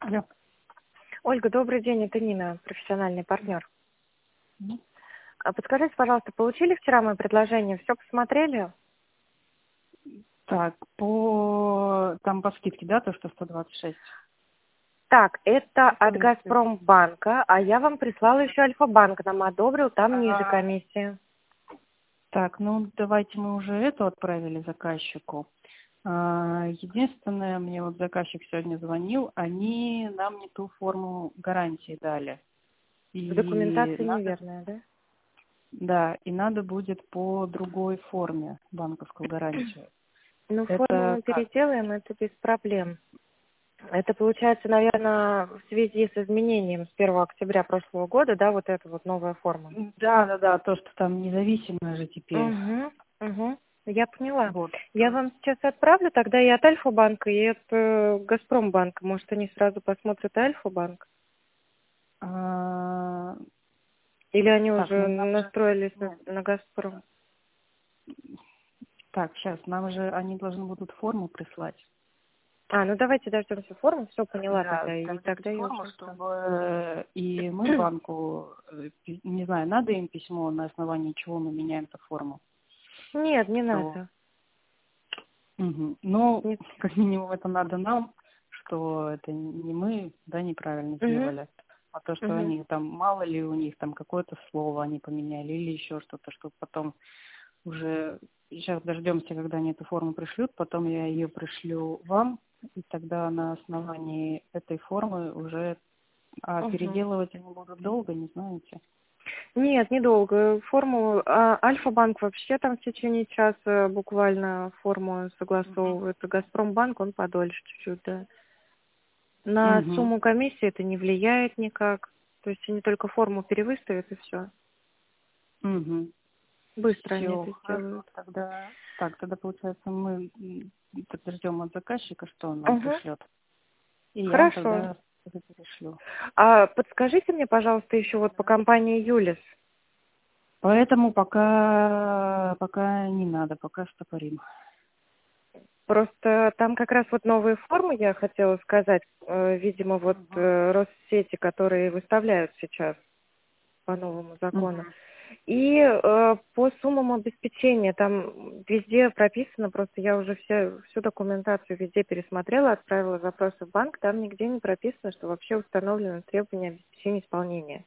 Алло. Ольга, добрый день, это Нина, профессиональный партнер. Мгм. Подскажите, пожалуйста, получили вчера мое предложение? Все посмотрели? Так, там по скидке, да, то, что 126? Так, это от Какой это? Газпромбанка, а я вам прислала еще Альфа-банк, нам одобрил, там ниже А, комиссия. Так, ну давайте мы уже эту отправили заказчику. Единственное, мне вот заказчик сегодня звонил, они нам не ту форму гарантии дали. И Документация надо, неверная, да? да, и надо будет по другой форме банковскую гарантию. Ну, форму Это мы как? переделаем, это без проблем. Это получается, наверное, в связи с изменением с 1 октября прошлого года, да, вот эта вот новая форма. Да, то, что там независимое же теперь. Угу. Я поняла. Вот. Я вам сейчас отправлю тогда и от Альфа-банка, и от Газпромбанка. Может, они сразу посмотрят Альфа-банк? А, Или они Так, уже ну нам же... настроились Нет. на Газпром? Так, сейчас, нам же они должны будут форму прислать. Ну давайте дождемся формы. Все, поняла Да, тогда. И дождитесь тогда я форму, уже отправлю. чтобы и мы банку, не знаю, надо им письмо, на основании чего мы меняем эту форму. Нет, не Что, надо. ну, Нет. как минимум это надо нам, что это не мы, да, неправильно Угу. сделали. А то, что Угу. они там, мало ли у них там какое-то слово они поменяли или еще что-то, чтобы потом уже сейчас дождемся, когда они эту форму пришлют, потом я ее пришлю вам, и тогда на основании этой формы уже Угу. переделывать они будут долго, не знаете? Нет, недолго. Форму Альфа-банк вообще там в течение часа буквально форму согласовывает. А Газпромбанк, он подольше чуть-чуть, да. На Угу. сумму комиссии это не влияет никак. То есть они только форму перевыставят и все. Угу. Быстро они Все, это хорошо, сделают. тогда так, тогда получается мы подождем от заказчика, что он нам Угу. пришлет. И я вам Хорошо. тогда это перешлю. А подскажите мне, пожалуйста, еще вот по компании Юлис. Поэтому пока не надо, пока стопорим. Просто там как раз вот новые формы, я хотела сказать, видимо, вот Россети, которые выставляют сейчас по новому закону. Угу. И по суммам обеспечения, там везде прописано, просто я уже всю документацию везде пересмотрела, отправила запросы в банк, там нигде не прописано, что вообще установлены требования обеспечения исполнения.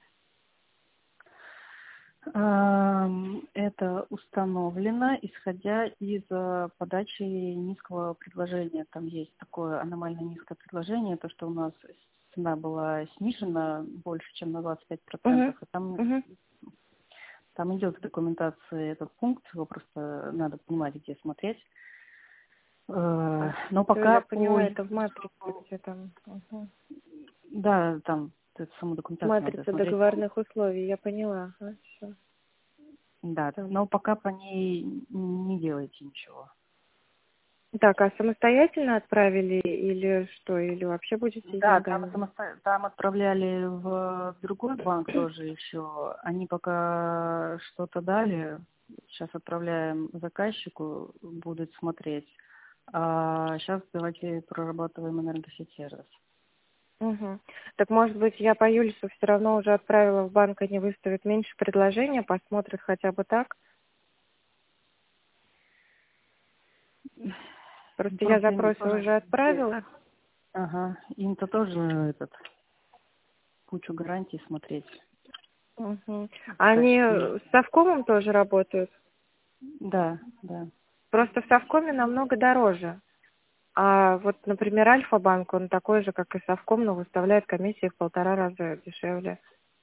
Это установлено, исходя из подачи низкого предложения. Там есть такое аномально низкое предложение, то, что у нас цена была снижена больше, чем на 25%. Угу, И там, угу. там идет в документации этот пункт, его просто надо понимать, где смотреть. Но Все, я пока поняла, это в матрице, где там. Угу. да, там саму документацию надо Матрица смотреть. договорных условий, я поняла. Хорошо. Да, Там. но пока по ней не делайте ничего. Так, а самостоятельно отправили или что? Или вообще будете Да, там, деньгами? там отправляли в другой банк тоже еще. Они пока что-то дали. Сейчас отправляем заказчику, будет смотреть. А сейчас давайте прорабатываем энергосеть-сервис. Угу. Так, может быть, я по Юлису все равно уже отправила в банк, они выставят меньше предложения, посмотрят хотя бы так. Просто я Просто им запросы тоже уже отправила. ага, им-то тоже кучу гарантий смотреть. Угу. Так, Они и с Совкомом тоже работают. да, да. Просто в Совкоме намного дороже. А вот, например, Альфа-банк, он такой же, как и Совком, но выставляет комиссии в 1,5 раза дешевле.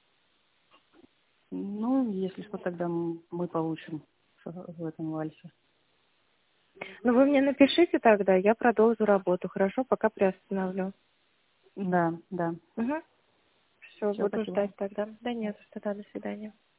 Ну, если что, тогда мы получим в этом вальсе. Ну, вы мне напишите тогда, я продолжу работу. Хорошо, пока приостановлю. Да, да. Угу. Все, Все, буду спасибо. ждать тогда. Да нет, что-то, до свидания.